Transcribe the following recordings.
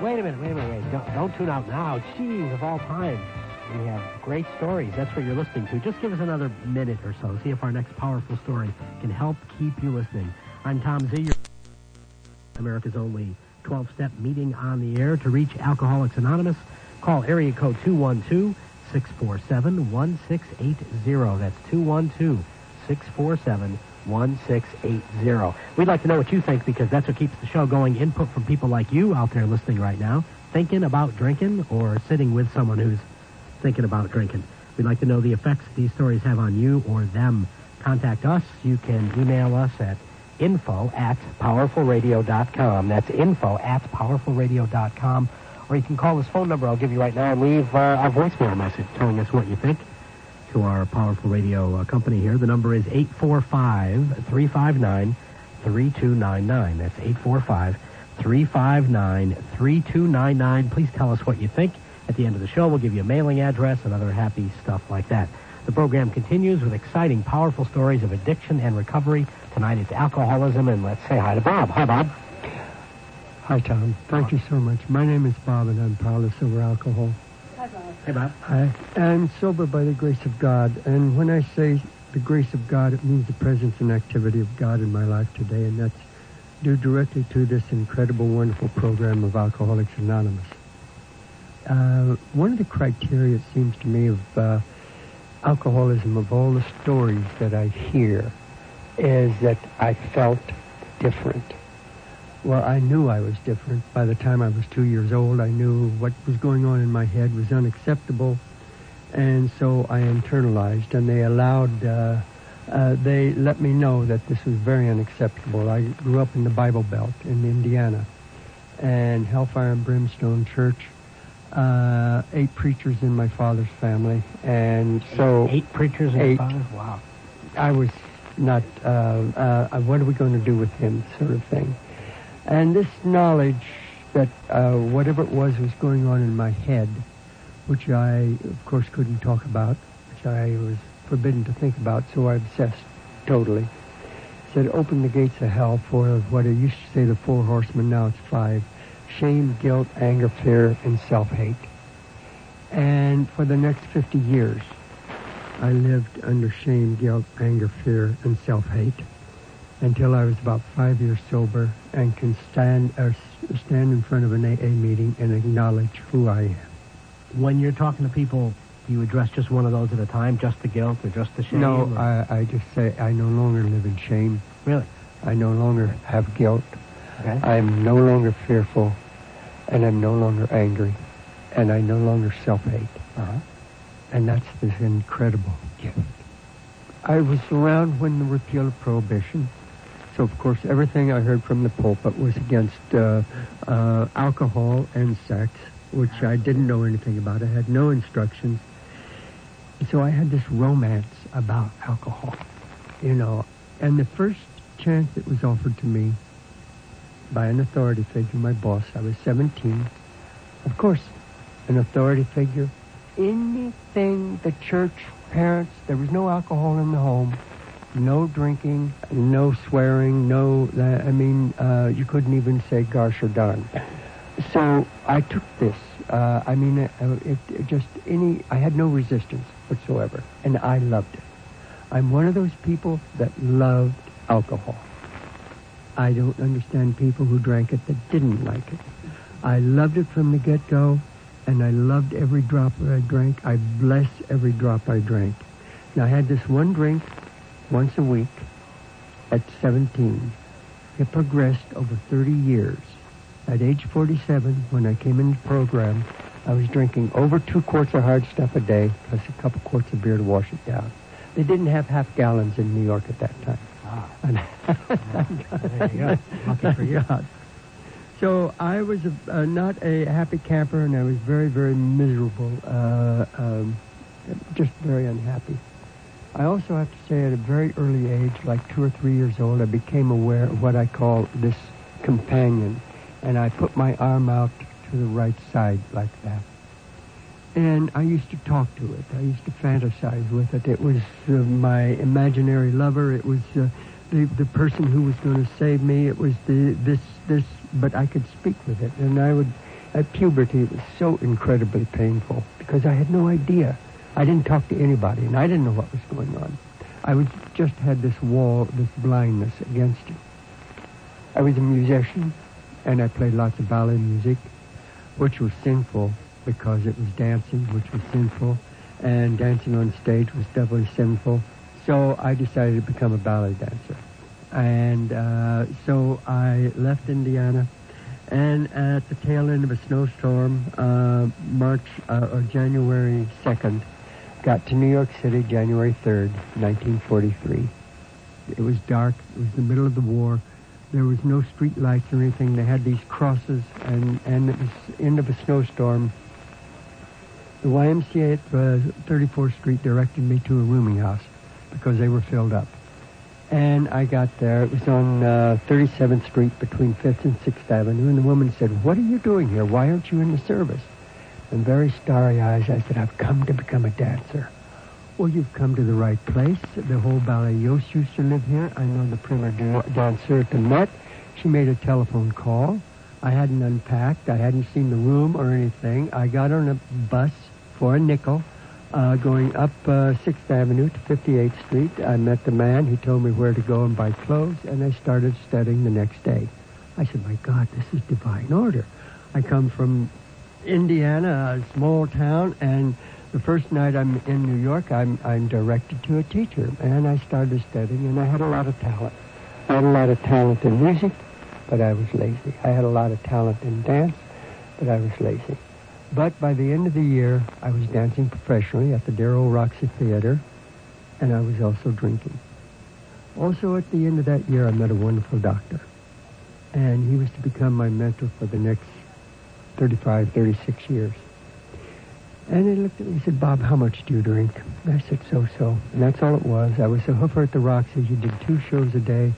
Wait a minute. Don't tune out now. Jeez, of all time. We have great stories. That's what you're listening to. Just give us another minute or so. See if our next powerful story can help keep you listening. I'm Tom Z, America's only 12-step meeting on the air. To reach Alcoholics Anonymous, call area code 212-647-1680. That's 212-647-1680. We'd like to know what you think because that's what keeps the show going. Input from people like you out there listening right now, thinking about drinking or sitting with someone who's thinking about drinking. We'd like to know the effects these stories have on you or them. Contact us. You can email us at info@powerfulradio.com. That's info@powerfulradio.com. Or you can call this phone number I'll give you right now and leave a voicemail message telling us what you think to our Powerful Radio company here. The number is 845-359-3299. That's 845-359-3299. Please tell us what you think. At the end of the show, we'll give you a mailing address and other happy stuff like that. The program continues with exciting, powerful stories of addiction and recovery. Tonight it's alcoholism, and let's say hi to Bob. Hi, Bob. Hi, Tom. Thank you so much. My name is Bob, and I'm powerless over alcohol. Hi, Bob. Hey, Bob. Hi. I'm sober by the grace of God, and when I say the grace of God, it means the presence and activity of God in my life today, and that's due directly to this incredible, wonderful program of Alcoholics Anonymous. One of the criteria, it seems to me, of alcoholism, of all the stories that I hear, is that I felt different. Well, I knew I was different. By the time I was 2 years old, I knew what was going on in my head was unacceptable, and so I internalized, and they let me know that this was very unacceptable. I grew up in the Bible Belt in Indiana, and Hellfire and Brimstone Church. 8 preachers in my father's family, and so... 8 preachers in your father's? Wow. I was not, what are we going to do with him, sort of thing. And this knowledge that whatever it was going on in my head, which I, of course, couldn't talk about, which I was forbidden to think about, so I obsessed totally, said, open the gates of hell for what I used to say the 4 horsemen, now it's 5. Shame, guilt, anger, fear, and self-hate. And for the next 50 years, I lived under shame, guilt, anger, fear, and self-hate until I was about 5 years sober and can stand in front of an AA meeting and acknowledge who I am. When you're talking to people, do you address just one of those at a time, just the guilt or just the shame? No, I just say I no longer live in shame. Really? I no longer have guilt. Okay. I'm no longer fearful, and I'm no longer angry, and I no longer self-hate. And that's this incredible gift. I was around when the repeal of Prohibition, so of course everything I heard from the pulpit was against alcohol and sex, which I didn't know anything about. I had no instructions. So I had this romance about alcohol, and the first chance that was offered to me by an authority figure, my boss. I was 17. Of course, an authority figure. Anything, the church, parents, there was no alcohol in the home, no drinking, no swearing, you couldn't even say gosh or darn. So I took this. I had no resistance whatsoever, and I loved it. I'm one of those people that loved alcohol. I don't understand people who drank it that didn't like it. I loved it from the get-go, and I loved every drop that I drank. I bless every drop I drank. Now, I had this one drink once a week at 17. It progressed over 30 years. At age 47, when I came in the program, I was drinking over 2 quarts of hard stuff a day, plus a couple quarts of beer to wash it down. They didn't have half gallons in New York at that time. There you go. Lucky for you. So I was not a happy camper, and I was very, very miserable, just very unhappy. I also have to say at a very early age, like 2 or 3 years old, I became aware of what I call this companion, and I put my arm out to the right side like that. And I used to talk to it. I used to fantasize with it. It was my imaginary lover. It was the person who was going to save me. It was this, but I could speak with it. And I would At puberty, it was so incredibly painful because I had no idea. I didn't talk to anybody, and I didn't know what was going on. I just had this wall, this blindness against it. I was a musician, and I played lots of ballet music, which was sinful because it was dancing, which was sinful, and dancing on stage was definitely sinful. So I decided to become a ballet dancer. And so I left Indiana, and at the tail end of a snowstorm, January 2nd, got to New York City January 3rd, 1943. It was dark. It was the middle of the war. There was no street lights or anything. They had these crosses, and it was the end of a snowstorm. The YMCA at 34th Street directed me to a rooming house because they were filled up. And I got there. It was on 37th Street between 5th and 6th Avenue. And the woman said, "What are you doing here? Why aren't you in the service?" And very starry eyes, I said, "I've come to become a dancer." "Well, you've come to the right place. The whole ballet Yost used to live here. I know the prima dancer at the Met. She made a telephone call. I hadn't unpacked. I hadn't seen the room or anything. I got on a bus for a nickel going up 6th Avenue to 58th Street. I met the man. He told me where to go and buy clothes, and I started studying the next day. I said, "My God, this is divine order." I come from Indiana, a small town, and the first night I'm in New York, I'm directed to a teacher, and I started studying, and I had a lot of talent. I had a lot of talent in music, but I was lazy. I had a lot of talent in dance, but I was lazy. But by the end of the year, I was dancing professionally at the Darrell Roxy Theater, and I was also drinking. Also, at the end of that year, I met a wonderful doctor, and he was to become my mentor for the next 35, 36 years. And he looked at me and said, "Bob, how much do you drink?" And I said, so. And that's all it was. I was a hoofer at the Roxy. You did 4 shows a day,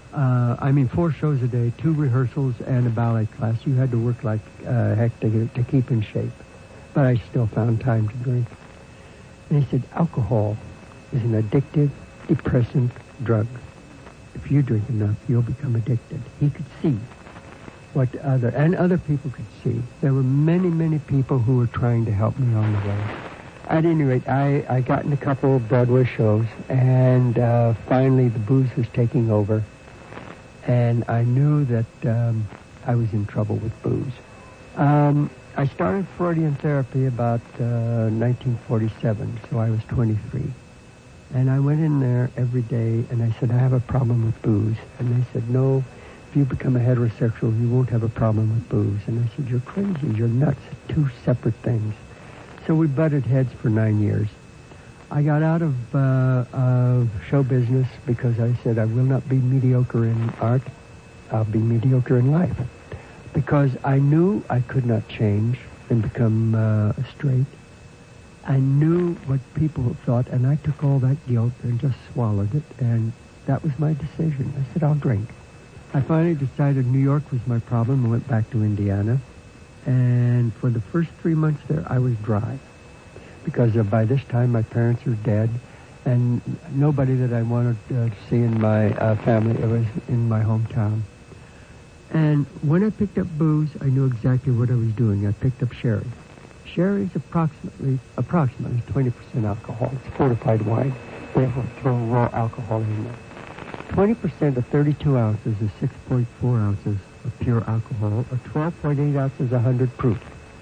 2 rehearsals, and a ballet class. You had to work like heck to keep in shape. But I still found time to drink. And he said, "Alcohol is an addictive, depressant drug. If you drink enough, you'll become addicted." He could see what other people could see. There were many, many people who were trying to help me on the way. At any rate, I got in a couple of Broadway shows, and finally the booze was taking over, and I knew that I was in trouble with booze. I started Freudian therapy about 1947, so I was 23. And I went in there every day, and I said, "I have a problem with booze." And they said, "No, if you become a heterosexual, you won't have a problem with booze." And I said, "You're crazy. You're nuts. 2 separate things." So we butted heads for 9 years. I got out of show business because I said, "I will not be mediocre in art. I'll be mediocre in life." Because I knew I could not change and become straight. I knew what people thought, and I took all that guilt and just swallowed it, and that was my decision. I said, "I'll drink." I finally decided New York was my problem and went back to Indiana. And for the first 3 months there, I was dry. Because by this time, my parents were dead, and nobody that I wanted to see in my family was in my hometown. And when I picked up booze, I knew exactly what I was doing. I picked up sherry. Sherry is approximately 20% alcohol. It's fortified wine. They throw raw alcohol in there. 20% of 32 ounces is 6.4 ounces of pure alcohol, or 12.8 ounces, 100 proof.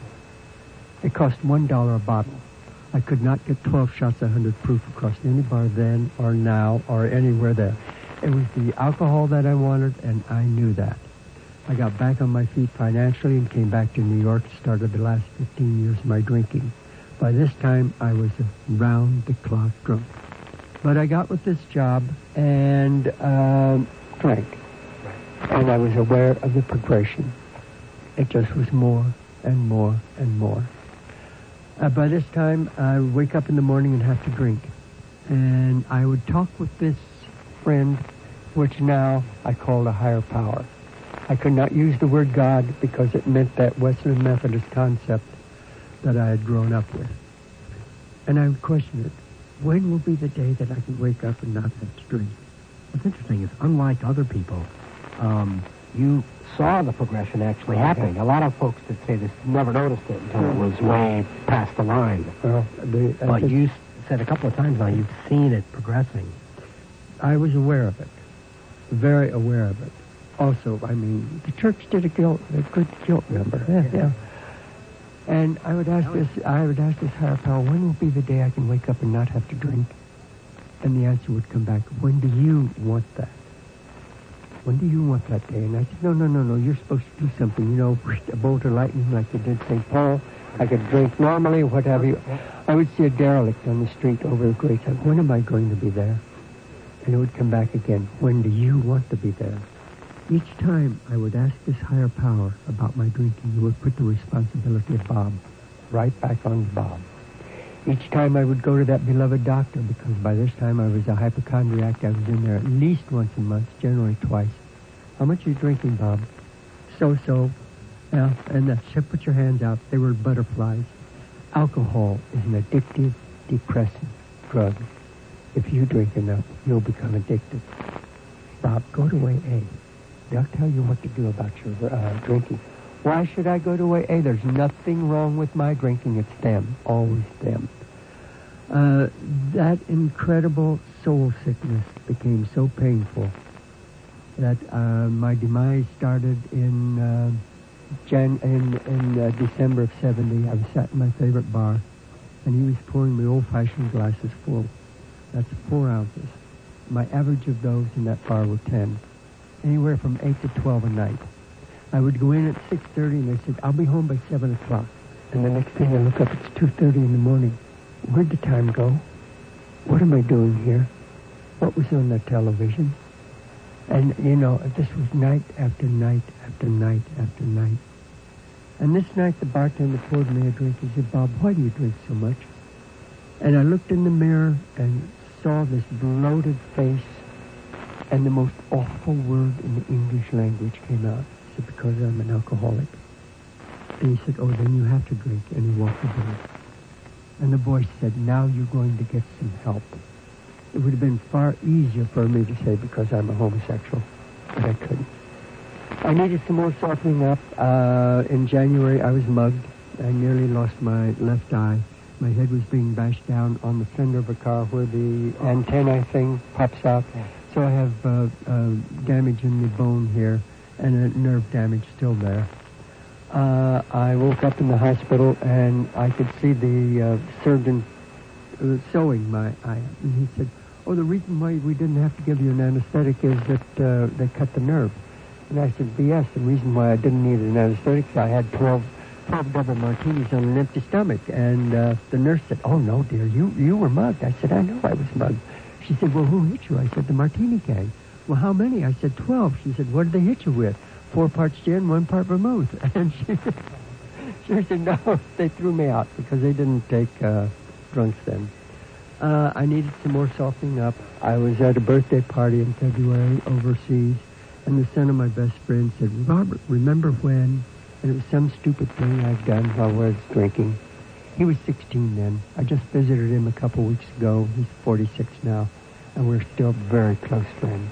It cost $1 a bottle. I could not get 12 shots 100 proof across any bar then or now or anywhere there. It was the alcohol that I wanted, and I knew that. I got back on my feet financially and came back to New York, started the last 15 years of my drinking. By this time, I was a round-the-clock drunk. But I got with this job and drank. And I was aware of the progression. It just was more and more and more. By this time, I would wake up in the morning and have to drink. And I would talk with this friend, which now I call a higher power. I could not use the word God because it meant that Wesleyan Methodist concept that I had grown up with. And I would question it. When will be the day that I can wake up and not have to drink? What's interesting is, unlike other people, you saw the progression actually happening. A lot of folks that say this never noticed it until it was way past the line. Well, but you said a couple of times now you've seen it progressing. I was aware of it, very aware of it. Also, I mean, the church did a good guilt number. Yeah. And I would ask this higher power, when will be the day I can wake up and not have to drink? And the answer would come back, when do you want that? When do you want that day? And I said, no, you're supposed to do something, you know, a bolt of lightning like they did St. Paul. I could drink normally, what have you. I would see a derelict on the street over the grates. When am I going to be there? And it would come back again, when do you want to be there? Each time I would ask this higher power about my drinking, he would put the responsibility of Bob right back on Bob. Each time I would go to that beloved doctor, because by this time I was a hypochondriac. I was in there at least once a month, generally twice. How much are you drinking, Bob? So. Yeah, and put your hands out. They were butterflies. Alcohol is an addictive, depressing drug. If you drink enough, you'll become addicted. Bob, go to AA. They'll tell you what to do about your drinking. Why should I go to AA? There's nothing wrong with my drinking. It's them. Always them. That incredible soul sickness became so painful that my demise started in December of 70. I was sat in my favorite bar, and he was pouring me old-fashioned glasses full. That's 4 ounces. My average of those in that bar were 10. Anywhere from 8 to 12 a night. I would go in at 6:30, and they said, I'll be home by 7 o'clock. And the next thing I look up, it's 2:30 in the morning. Where'd the time go? What am I doing here? What was on the television? And, you know, this was night after night after night after night. And this night, the bartender poured me a drink. He said, Bob, why do you drink so much? And I looked in the mirror and saw this bloated face, and the most awful word in the English language came out. He said, because I'm an alcoholic. And he said, oh, then you have to drink. And he walked away. And the voice said, now you're going to get some help. It would have been far easier for me to say because I'm a homosexual, but I couldn't. I needed some more softening up. In January, I was mugged. I nearly lost my left eye. My head was being bashed down on the fender of a car where the antennae thing pops out. So I have damage in the bone here and a nerve damage still there. I woke up in the hospital and I could see the surgeon sewing my eye. And he said, oh, the reason why we didn't have to give you an anesthetic is that they cut the nerve. And I said, BS, the reason why I didn't need an anesthetic is I had 12 double martinis on an empty stomach. And the nurse said, oh, no, dear, you were mugged. I said, I know I was mugged. She said, well, who hit you? I said, the martini gang. Well, how many? I said, 12. She said, what did they hit you with? 4 parts gin, 1 part vermouth. And she said, no, they threw me out because they didn't take drunks then. I needed some more softening up. I was at a birthday party in February overseas, and the son of my best friend said, Robert, remember when? And it was some stupid thing I'd done while I was drinking. He was 16 then. I just visited him a couple weeks ago. He's 46 now, and we're still very close friends.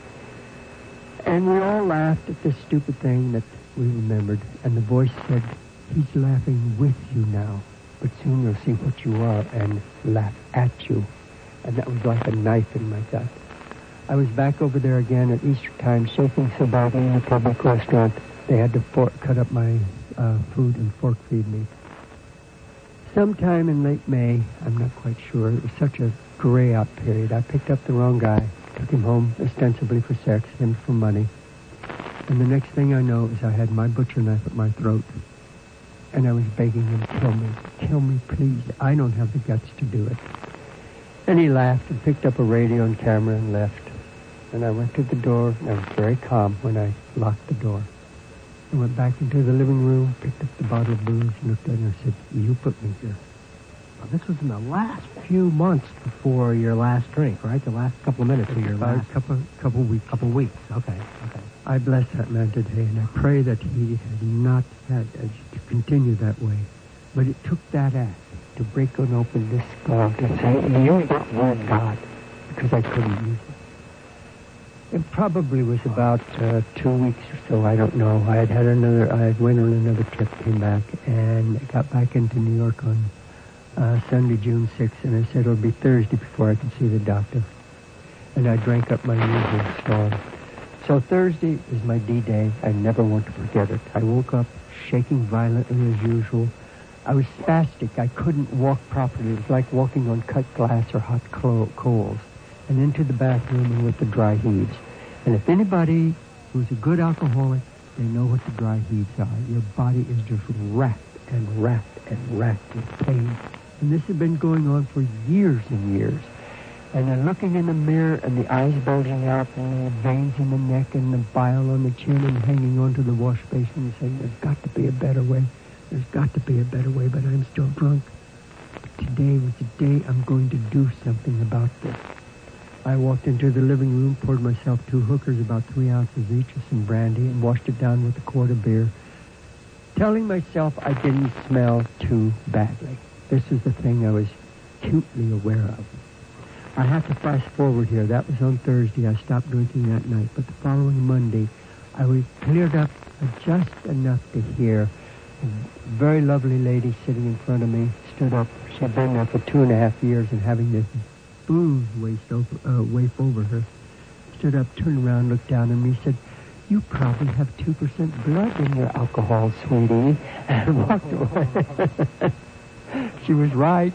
And we all laughed at this stupid thing that we remembered, and the voice said, he's laughing with you now, but soon you'll see what you are and laugh at you. And that was like a knife in my gut. I was back over there again at Easter time, shaking so badly in a public restaurant, they had to cut up my food and fork feed me. Sometime in late May, I'm not quite sure, it was such a gray-out period, I picked up the wrong guy, took him home ostensibly for sex, him for money. And the next thing I know is I had my butcher knife at my throat. And I was begging him, kill me, please. I don't have the guts to do it. And he laughed and picked up a radio and camera and left. And I went to the door, and I was very calm when I locked the door. I went back into the living room, picked up the bottle of booze, looked at it, and I said, you put me here. Well, this was in the last few months before your last drink, right? The last couple of minutes of your last... Couple weeks. Couple weeks, okay. I bless that man today, and I pray that he had not had to continue that way. But it took that act to break open this skull and say, use that word, God, because I couldn't use it. It probably was about 2 weeks or so. I don't know. I had went on another trip, came back, and got back into New York on Sunday, June 6th, and I said it'll be Thursday before I can see the doctor. And I drank up my usual storm. So Thursday is my D-Day. I never want to forget it. I woke up shaking violently as usual. I was spastic. I couldn't walk properly. It was like walking on cut glass or hot coals. And into the bathroom and with the dry heaves. And if anybody who's a good alcoholic, they know what the dry heaves are. Your body is just racked and racked and racked with pain. And this had been going on for years and years. And then looking in the mirror and the eyes bulging out and the veins in the neck and the bile on the chin and hanging onto the wash basin and saying, there's got to be a better way. There's got to be a better way, but I'm still drunk. But today was the day I'm going to do something about this. I walked into the living room, poured myself 2 hookers, about 3 ounces each of some brandy, and washed it down with a quart of beer, telling myself I didn't smell too badly. This is the thing I was acutely aware of. I have to fast forward here. That was on Thursday. I stopped drinking that night. But the following Monday, I was cleared up just enough to hear a very lovely lady sitting in front of me stood up. She had been there for 2.5 years and having this booze waif over her. Stood up, turned around, looked down at me, said, you probably have 2% blood in your alcohol, sweetie, and walked away. She was right.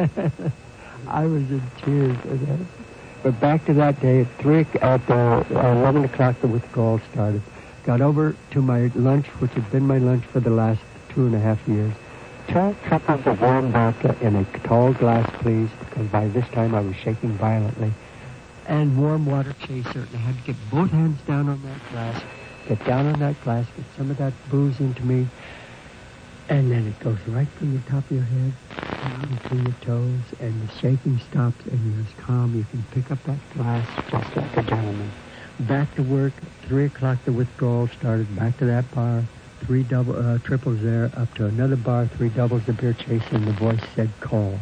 I was in tears. But back to that day, at 11 o'clock, the withdrawal started. Got over to my lunch, which had been my lunch for the last 2.5 years. 2 cups of warm vodka in a tall glass, please, because by this time I was shaking violently. And warm water chaser. And I had to get both hands down on that glass, get down on that glass, get some of that booze into me. And then it goes right from the top of your head down to your toes, and the shaking stops, and you're as calm. You can pick up that glass just like a gentleman. Back to work. 3 o'clock, the withdrawal started. Back to that bar. 3 triples there, up to another bar, 3 doubles, the beer chaser, and the voice said, call.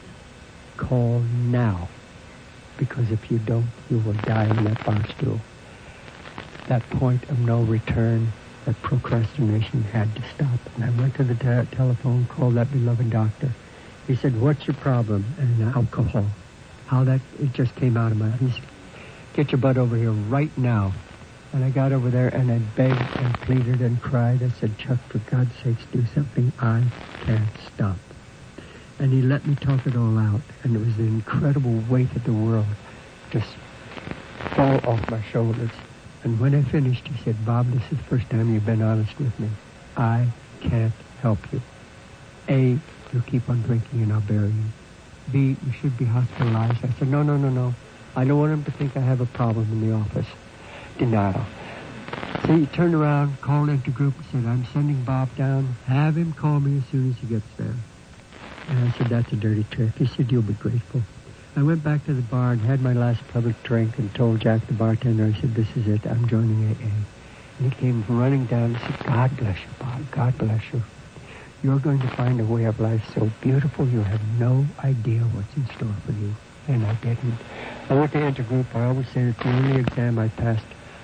Call now. Because if you don't, you will die in that bar stool. That point of no return, that procrastination had to stop. And I went to the telephone, called that beloved doctor. He said, what's your problem? And alcohol. It just came out of my mouth. He said, get your butt over here right now. And I got over there and I begged and pleaded and cried. I said, Chuck, for God's sakes, do something. I can't stop. And he let me talk it all out. And it was the incredible weight of the world just fall off my shoulders. And when I finished, he said, Bob, this is the first time you've been honest with me. I can't help you. A, you'll keep on drinking and I'll bury you. B, you should be hospitalized. I said, no. I don't want him to think I have a problem in the office. Denial. So he turned around, called into group and said, I'm sending Bob down. Have him call me as soon as he gets there. And I said, that's a dirty trick. He said, you'll be grateful. I went back to the bar and had my last public drink and told Jack, the bartender, I said, this is it. I'm joining AA. And he came running down and said, God bless you, Bob. God bless you. You're going to find a way of life so beautiful you have no idea what's in store for you. And I didn't. I went to intergroup. I always say it's the only exam I passed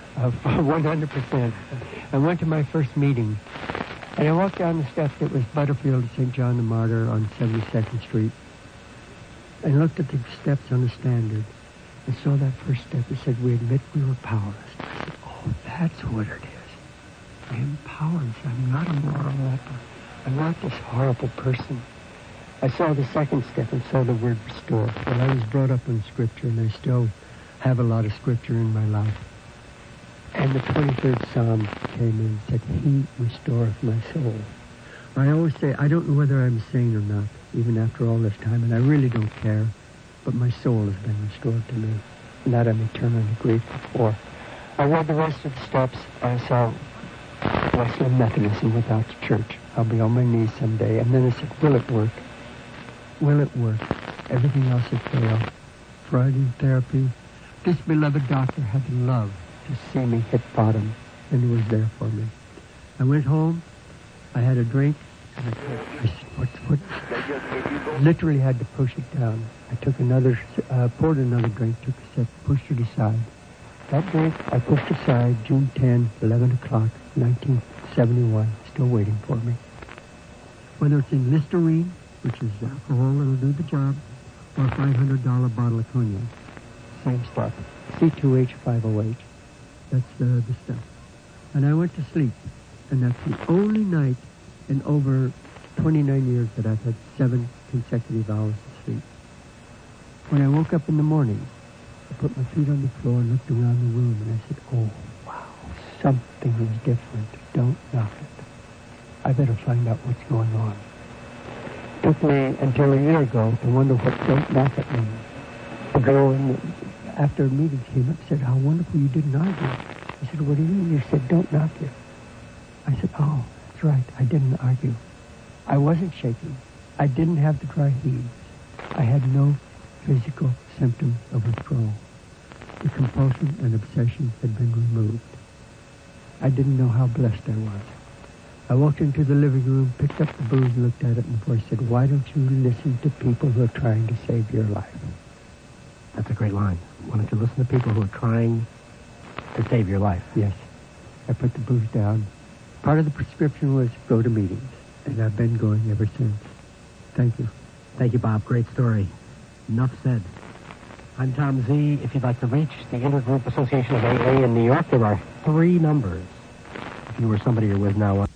100%. I went to my first meeting. And I walked down the steps. It was Butterfield and St. John the Martyr on 72nd Street. And looked at the steps on the standard and saw that first step. It said, we admit we were powerless. I said, oh, that's what it is. I am powerless. I'm not a moral leper. I'm not this horrible person. I saw the second step and saw the word restore. Well, I was brought up in Scripture, and I still have a lot of Scripture in my life. And the 23rd Psalm came in and said, He restoreth my soul. I always say, I don't know whether I'm sane or not, even after all this time, and I really don't care. But my soul has been restored to me, and that I'm eternally grateful for. I read the rest of the steps. I saw Wesleyan Methodism without the church. I'll be on my knees someday. And then I said, will it work? Will it work? Everything else had failed. Freudian therapy. This beloved doctor had the love to see me hit bottom, and he was there for me. I went home. I had a drink, and I said, what? Literally had to push it down. I took poured another drink, took a sip, pushed it aside. That date I pushed aside, June 10, 11 o'clock, 1971, still waiting for me. Whether it's in Listerine, which is alcohol that'll do the job, or a $500 bottle of cognac. Same stuff. C2H5OH. That's the stuff. And I went to sleep. And that's the only night in over 29 years that I've had 7 consecutive hours of sleep. When I woke up in the morning, I put my feet on the floor and looked around the room, and I said, oh, wow, something is different. Don't knock it. I better find out what's going on. It took me until a year ago to wonder what don't knock it means. The girl after meetings came up and said, how wonderful you didn't argue. I said, what do you mean? You said, don't knock it. I said, oh, that's right. I didn't argue. I wasn't shaking. I didn't have the dry heaves. I had no physical symptoms of withdrawal. The compulsion and obsession had been removed. I didn't know how blessed I was. I walked into the living room, picked up the booze, and looked at it, and the voice said, why don't you listen to people who are trying to save your life? That's a great line. Why don't you listen to people who are trying to save your life? Yes. I put the booze down. Part of the prescription was go to meetings, and I've been going ever since. Thank you. Thank you, Bob. Great story. Enough said. I'm Tom Z. If you'd like to reach the Intergroup Association of AA in New York, there are 3 numbers. If you were somebody you're with now...